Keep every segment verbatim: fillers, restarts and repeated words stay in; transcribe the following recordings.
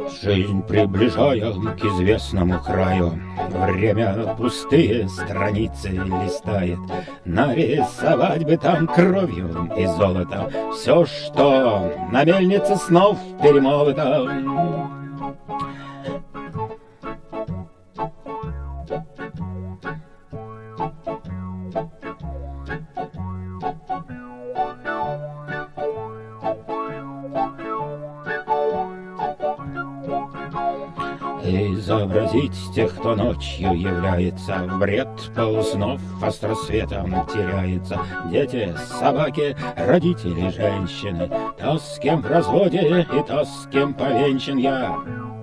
Жизнь приближаем к известному краю, время пустые страницы листает. Нарисовать бы там кровью и золотом все, что на мельнице снов перемолото. Изобразить тех, кто ночью является, в бред полуснов остросветом теряется. Дети, собаки, родители, женщины, то, с кем в разводе и то, с кем повенчан я.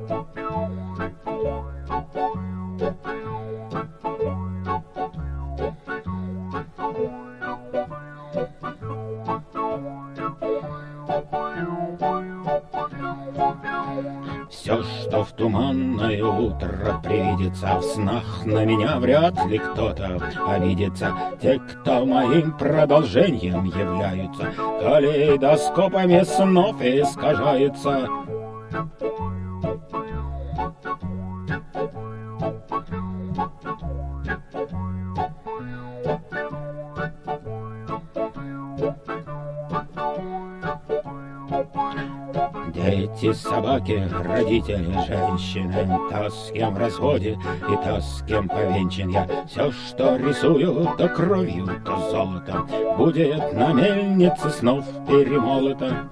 Все, что в туманное утро привидится, в снах на меня вряд ли кто-то обидится. Те, кто моим продолжением являются, калейдоскопами снов искажаются. Дети, собаки, родители, женщины, то, с кем в разводе и то, с кем повенчан я. Все, что рисую, то кровью, то золотом, будет на мельнице снов перемолото.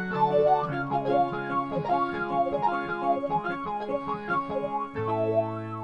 Thank you.